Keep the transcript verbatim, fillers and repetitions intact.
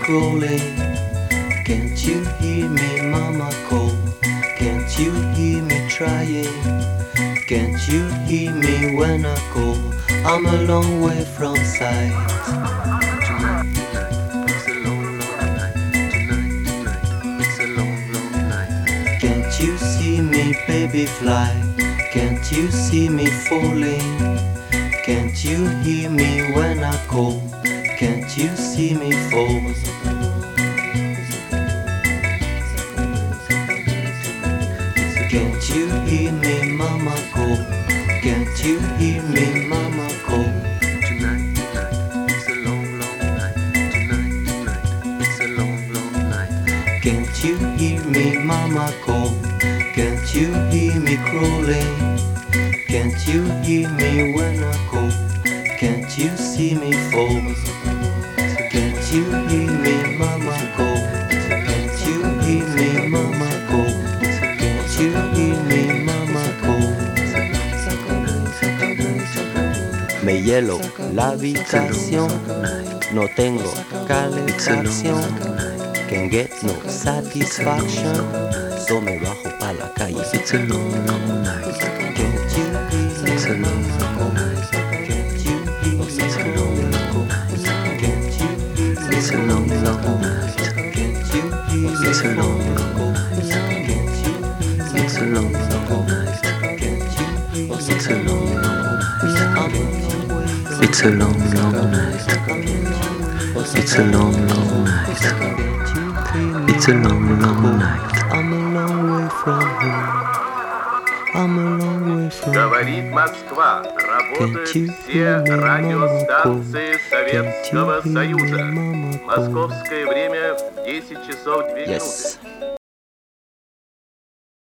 crawling? Can't you hear me, mama call? Can't you hear me trying? Can't you hear me when I call? I'm a long way from sight. Tonight, tonight, it's a long, long night. Tonight, tonight, it's a long, long night. Can't you see me, baby, fly? Can't you see me falling? Can't you hear me when I call? Can't you see me fall? Can't you hear me, mama call? Can't you hear me, mama call? Tonight, tonight, it's a long, long night. Tonight, tonight, it's a long, long night. Can't you hear me, mama call? Can't you hear me crawling? Can't you hear me when I call? Can't you see me fall? Can't you hear me, mama call? Can't you hear me, mama call? Can't you hear me, mama call? Me hielo la habitación, no tengo calefacción. Can't get no satisfaction, so me bajo pa la calle. It's a long, long night. Can't you hear me? It's a long, long night. Can't you hear me? It's a long, long night. Can't you hear me? It's a long, long night. Can't you hear me? It's a long, long night. Can't you hear me? It's a long, long night. Can't you hear me? It's a long, long night. It's a long, long night. It's a long, long night. It's a long, long night. I'm a long way from home. I'm a long way from home. Говорит Москва. Работают все радиостанции Советского Союза. Московское время десять часов две минуты. Yes.